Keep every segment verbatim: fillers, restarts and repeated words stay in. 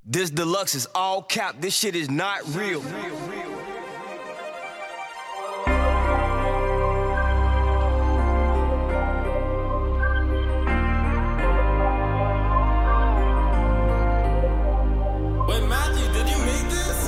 This deluxe is all cap, this shit is not real. Wait, Matthew, did you make this?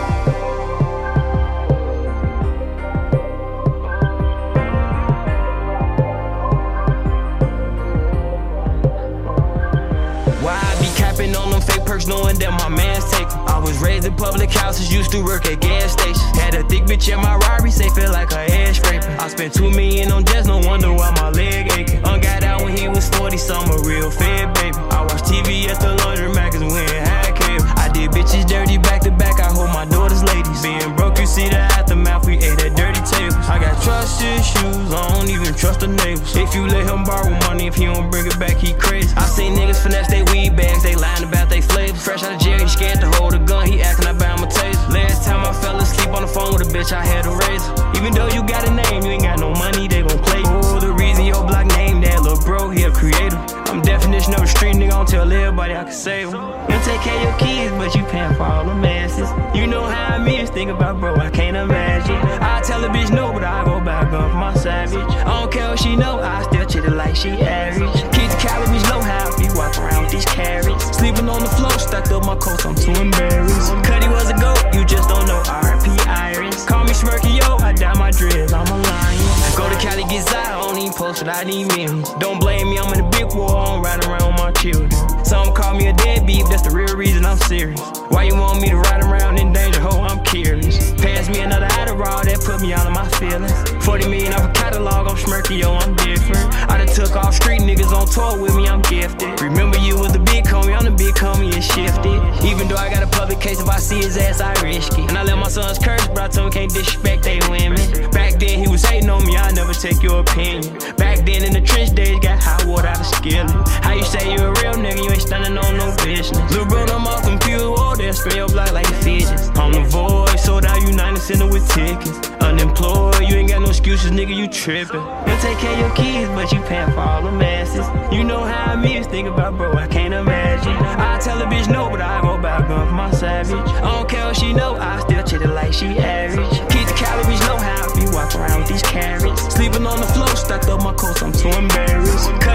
Why I be capping on them fake perks knowing that my man's taken? I was raised in public houses, used to work at gas stations. Had a thick bitch in my Rari, say feel like a head scraper. I spent two million on jets, no wonder why my leg aching. Un got out when he was forty, so I'm a real fed baby. I watch T V at the laundromat cause we ain't had cable. I did bitches dirty back to back, I hold my daughter's ladies. Being broke, you see the aftermath, we ate at dirty tables. I got trust issues, I don't even trust the neighbors. If you let him borrow money, if he don't bring it back, he crazy. I seen niggas finesse they weed bags, they lying about they flavors. Fresh out of jail, he scared to hold a gun, he acting like bound my taser. Last time I fell asleep on the phone with a bitch, I had a razor. Even though you got a name, you ain't got no money, they gon' play you. Oh, the reason your block named that little bro, he a creator. I'm definition of a street nigga, I don't tell everybody I can save him. You take care of your kids, but you paying for all the masses. You know how I miss, think about bro, I can't imagine. I tell a bitch no, but I go back up for my savage. I don't care what she know, I still treat her like she average. Keep the calories low, how I be walking around with these carrots. Sleeping on the floor, stacked up my coats, I'm too embarrassed. Cuddy was a goat, you just don't know R I P Iris. Call me Smirky, yo, I dye my dreads, I'm a lion. Go to Cali, get Zai, I don't even post without these millions. Don't blame me, I'm in a big war, I'm riding around with my children. Some call me a deadbeat, that's the real reason I'm serious. Why you want me to ride around in danger, ho, I'm curious. Pass me another Adderall, that put me all in my feelings. forty million off a catalog, I'm Smirky, yo, I'm different. I done took off street niggas on tour with me, I'm gifted. Remember you was the big homie, I'm the big homie, it's shifted. Even though I got a public case, if I see his ass, I risk it. And I let my sons curse, but I told him can't disrespect they women. Back then he was hating on me, I never take your opinion. Back then in the trench days, got hot water out of skillet. How you say you a real nigga, you ain't standing on no business. Lil' Bruno, I'm off computer, oh, they'll spin your block like fidgets. I'm the voice, sold out United Center with tickets. Unemployed, you ain't got no excuses, nigga, you trippin'. You take care of your kids, but you paying for all the masses. You know how I miss, think about bro, I can't imagine. I tell a bitch no, but I go back up for my savage. I don't care what she know, I still treat her like she average. Keep the calories low, how I be walking around with these carrots. Sleeping on the floor, stacked up my coats, I'm too embarrassed.